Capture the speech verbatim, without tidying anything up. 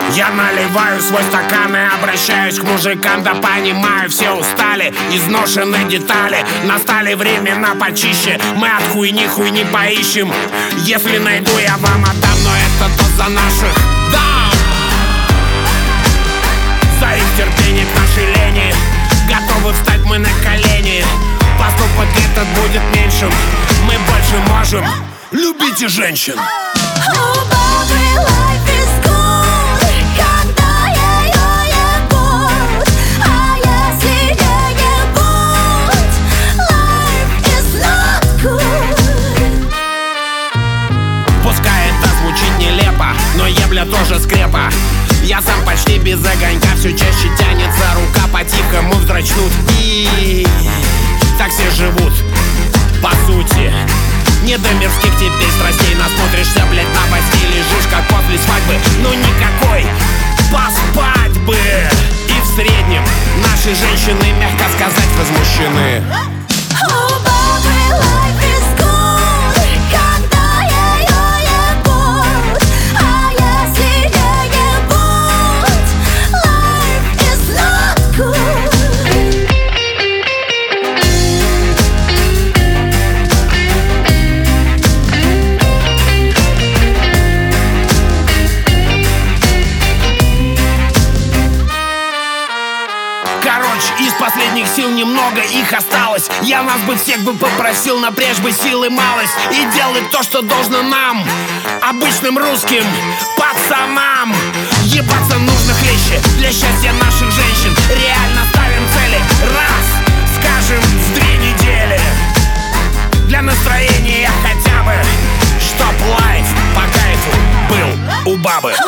Я наливаю свой стакан и обращаюсь к мужикам. Да понимаю, все устали, изношены детали. Настали времена почище, мы от хуйни хуйни поищем. Если найду, я вам отдам, но это то за наших. Да! За их терпение к нашей лени. Готовы встать мы на колени. Поступок этот будет меньшим. Мы больше можем. Любите женщин. Но ебля тоже скрепа. Я сам почти без огонька. Все чаще тянется рука, по-тихому вздрачнут. И так все живут, по сути. Не до мирских теперь страстей. Насмотришься, блять, новостей. Лежишь как после свадьбы. Ну никакой, поспать бы. И в среднем наши женщины, мягко сказать, возмущены. Из последних сил немного их осталось. Я нас бы всех бы попросил напрячь бы силы малость и делать то, что должно нам, обычным русским пацанам. Ебаться нужно хлеще для счастья наших женщин. Реально ставим цели, раз, скажем, в две недели. Для настроения хотя бы, чтоб лайф по кайфу был у бабы.